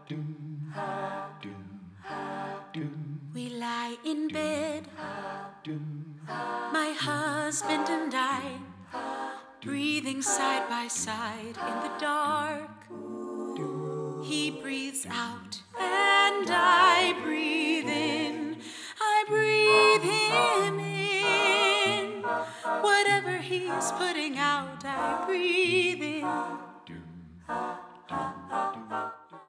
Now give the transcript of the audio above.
We lie in bed, my husband and I, breathing side by side in the dark. He breathes out and I breathe in. I breathe him in. Whatever he's putting out, I breathe in.